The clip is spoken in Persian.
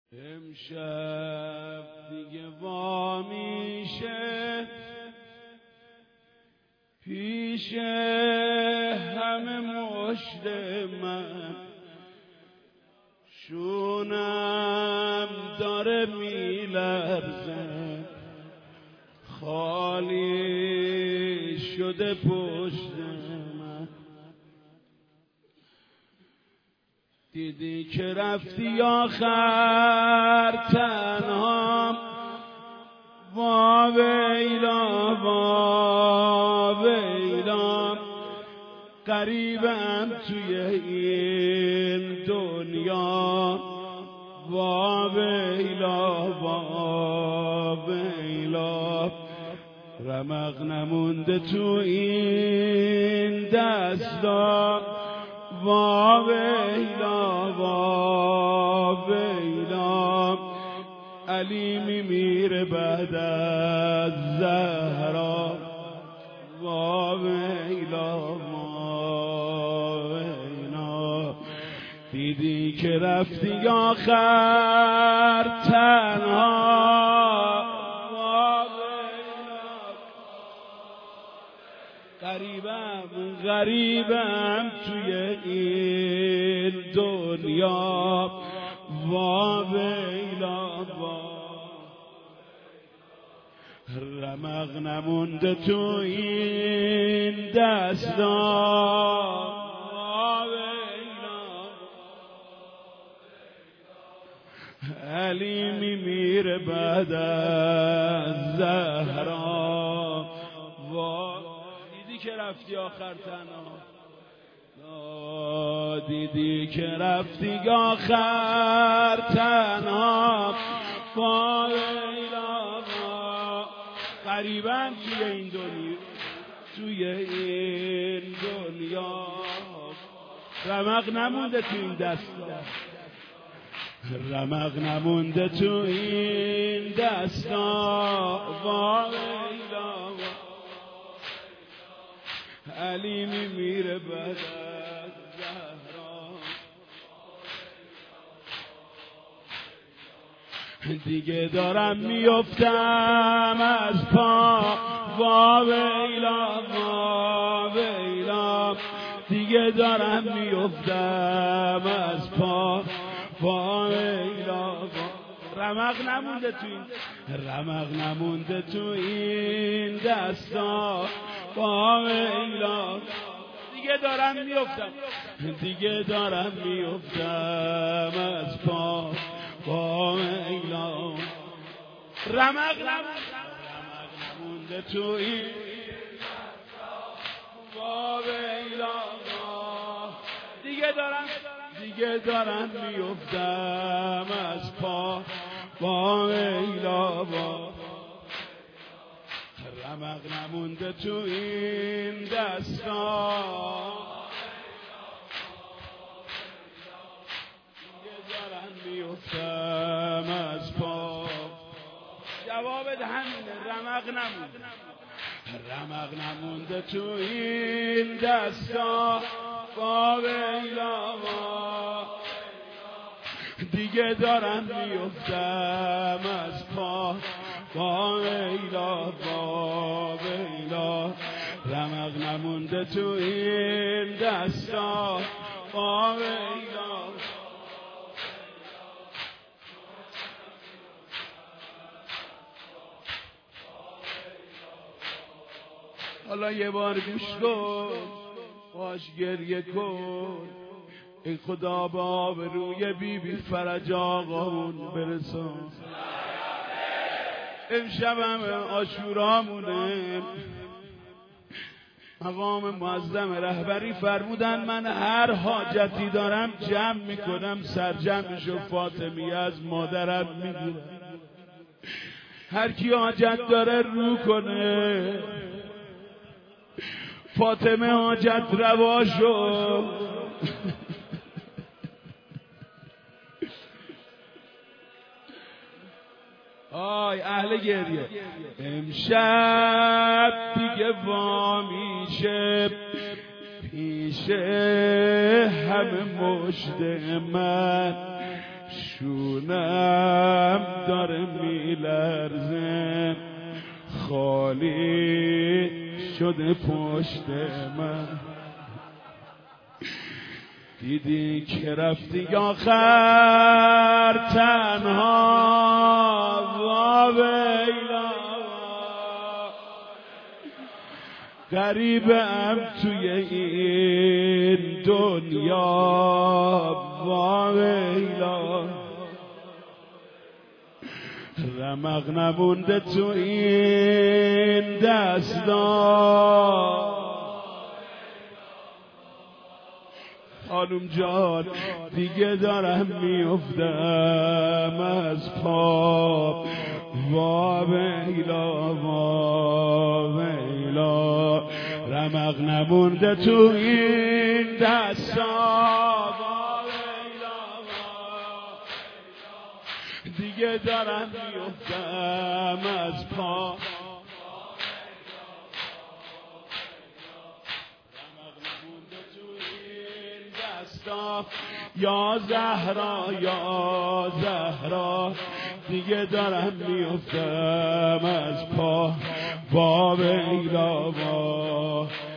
امشب دیگه وا میشه پیش همه مشت من، شونم داره میلرزه، خالی شده پشت من. دیدی که رفتی آخر تنها، وا ویلا وا ویلا، غریبم توی این دنیا، وا ویلا وا ویلا، رمق نمونده تو این دستا، وا ویلا وا ویلا، علی میمیره بعد از زهرا، وا ویلا وا ویلا. دیدی که رفتی آخر تنها، وا ویلا، غریبم توی این دنیا، وا ویلا وا، رمق نمونده تو این دستا، وا ویلا، علی میمیره بعد از زهرا، وا. دیدی که رفتی آخر تنها، دیدی که رفتی آخر تنها، وا ویلا وا، غریبم توی این دنیا، توی این دنیا، رمق نمونده تو این دستا، رمق نمونده تو این دستا، وا ویلا وا، علی میمیره بعد از زهرا. دیگه دارم میافتم از پا، وا ویلا وا ویلا، دیگه دارم میافتم از پا، وا ویلا وا، رمق نمونده تو این، رمق نمونده تو این دستا، وا ویلا، دیگه دارم میافتم، دیگه دارم میافتم از پا، وا ویلا، رمق نمونده تو این دستا، وا ویلا وا، دیگه دارم میافتم از پا، وا ویلا وا، رمق نمونده تو این دستا، دیگه دارم میافتم از پا. جوابت همینه، رمق نمونده، رمق نمونده تو این دستا، وا ویلا وا، دیگه دارم میافتم از پا، وا ویلا وا ویلا، رمق نمونده تو این دستا، وا ویلا. حالا یه بار گوش کن، باش گریه کن، ای خدا به آبروی بی فرج آقامون برسون. امشب همه عاشورامونه، مقام معظم رهبری فرمودن من هر حاجتی دارم جمع میکنم، سرجمعشو فاطمی از مادرم میگیرم، هر کی حاجت داره رو کنه، فاطمه حاجت روا شد. آی اهل گریه، امشب دیگه وا میشه پیش همه مشت من، شونم داره میلرزه، خالی شده پشت من. دیدی که رفتی آخر تنها، ویلا غریبم توی این دنیا، ویلا رمق نمونده تو این دستا. خانم جان دیگه دارم میافتم از پا، ویلا ویلا رمق نمونده تو این دستا، دیگه دارم میافتم از پا. یا زهرا یا زهرا دیگه دارم میافتم از پا، ویلا